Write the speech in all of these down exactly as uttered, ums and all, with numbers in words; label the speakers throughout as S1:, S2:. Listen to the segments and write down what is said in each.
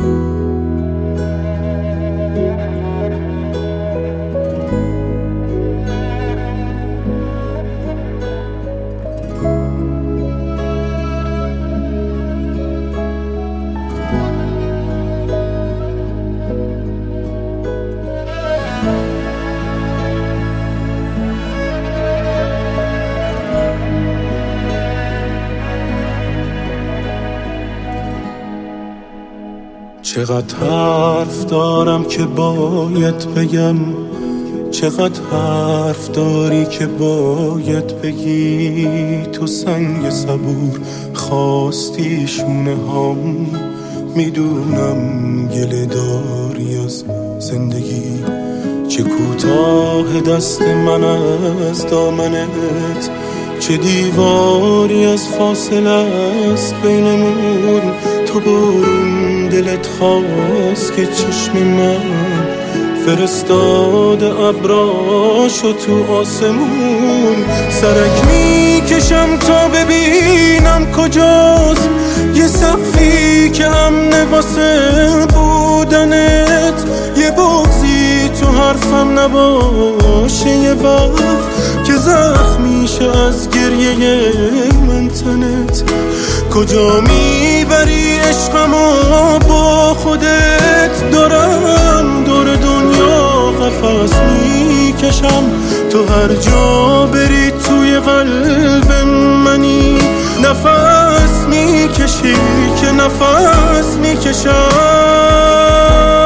S1: چقدر حرف دارم که باید بگم، چقدر حرف داری که باید بگی. تو سنگ صبور خواستی شونه هام، میدونم گله داری از زندگی. چه کوتاه دست من از دامنت، چه دیواری از فاصله است بینمون. تو برون دلت خواست که چشم من فرستاد ابراشو تو آسمون. سرک میکشم تا ببینم کجاست یه سقفی که امن واسه بودنت، یه بغضی تو حرفم نباشه، یه وقت که زخم میشه از گریه من تنت. کجا میبری عشقمو با خودت؟ دارم دور دنیا قفس میکشم، تو هر جا بری توی قلب منی. نفس میکشی که نفس میکشم.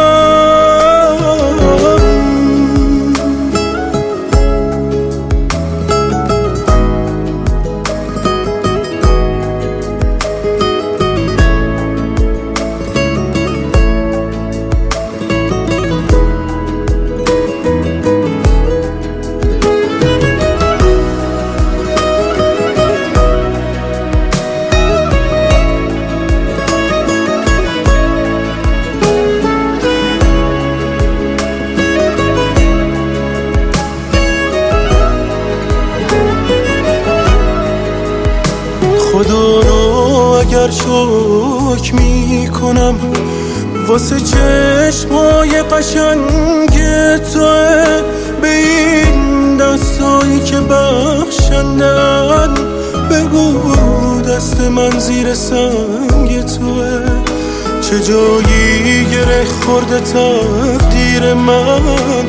S1: خدا رو اگر شکر میکنم واسه چشمای قشنگ توه، به این دستایی که بخشندن بگو دست من زیر سنگ توه. چه جایی گره خورده تقدیر من،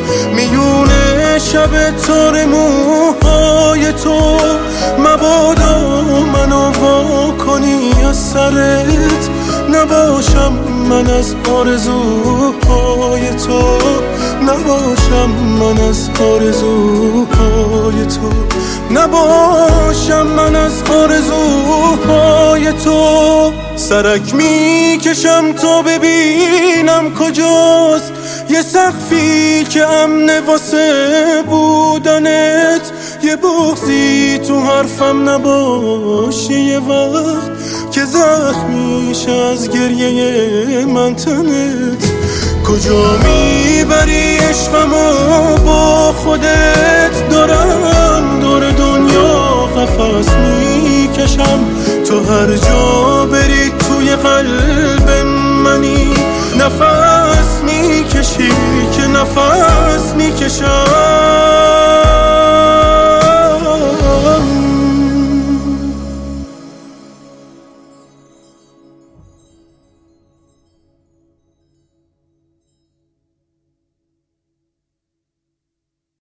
S1: میونه شب تار موهای تو. مبادا منو وا کنی از سرت، نباشم من از آرزوهای تو، نباشم من از آرزوهای تو، نباشم من از آرزوهای تو. سرک میکشم تا ببینم کجاست یه سقفی که امن واسه بودنت، یه بغضی تو حرفم نباشه، یه وقت که زخمیش از گریه من تنت. کجا میبری عشقمو با خودت؟ دارم دور دنیا قفس میکشم، تو هر جا بری توی قلب منی. نفس میکشی که نفس میکشم.